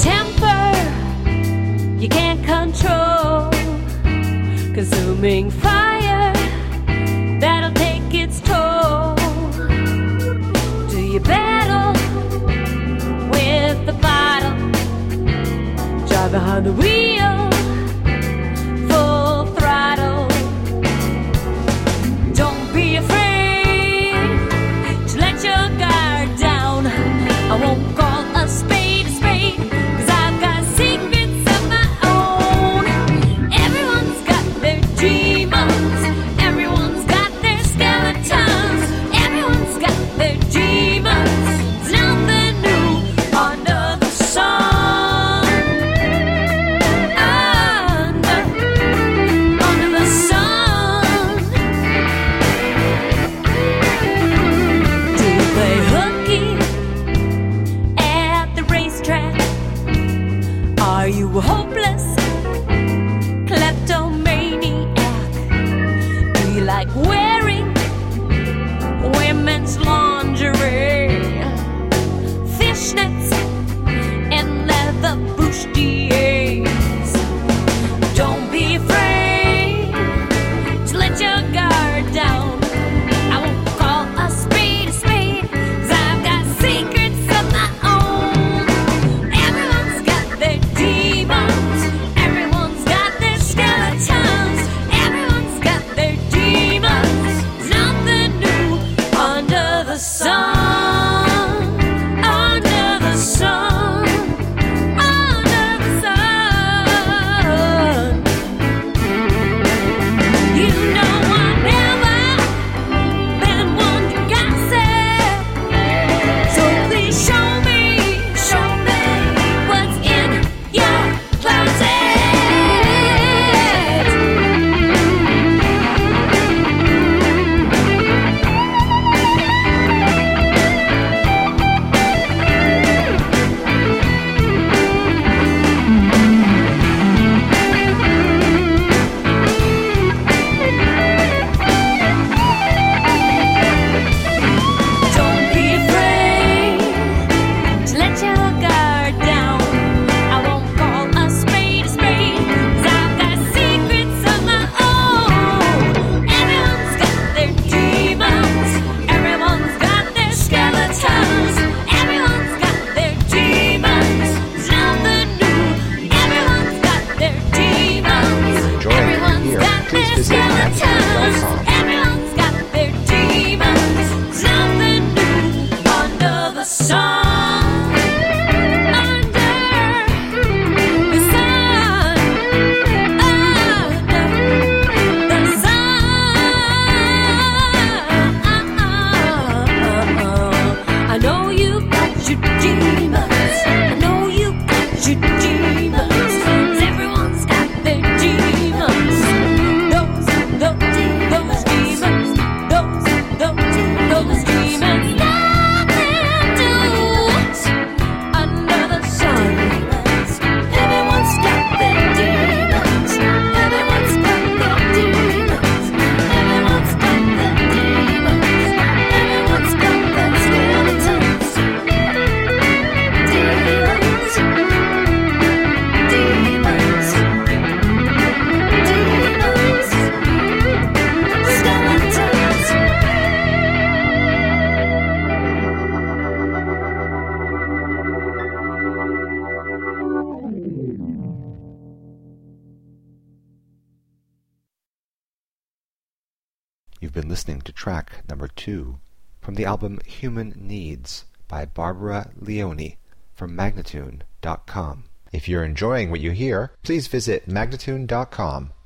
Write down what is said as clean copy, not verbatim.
temper you can't control, consuming fire that'll take its toll. Do you battle with the bottle? Drive behind the wheel, full throttle. Don't be afraid to let your guard down. I won't call a spade a spade, 'cause I've got secrets of my own. Everyone's got their demons, everyone's got their skeletons, everyone's got their demons. There's nothing new under the sun. Under the sun. Do you play hooky at the racetrack? Are you a hopeless kleptomaniac? Do you like wearing women's lingerie, fishnets and leather bustiers? Don't be afraid to let your guard down. I won't call a spade a spade, 'cause I've got secrets of my own. Everyone's got their demons, everyone's got their skeletons, everyone's got their demons. There's nothing new under the sun. Under the sun. Under the sun. You know I've never been one to gossip, so please show me what's in your closet. Don't be afraid to let your guard down. I won't call a spade a spade, 'cause I've got secrets of my own. Everyone's got their demons, everyone's got their skeletons, everyone's got their demons. There's nothing new. Everyone's got their demons. Enjoying what you Everyone's hear, got please their visit skeletons. magnitude.com. Everyone's got their demons. There's nothing new under the sun. Under the sun. Under the sun. I know you got your demons. I know you got your demons. 'Cause everyone's got their demons. Those demons. Those demons. Nothing new under the sun. Everyone's got their demons. Everyone's got their demons. Everyone's got their demons. Everyone's got their skeletons. Demons. Demons. Demons. Skeletons. You've been listening to track number 2 from the album Human Needs by Barbara Leone from Magnatune.com. If you're enjoying what you hear, please visit Magnatune.com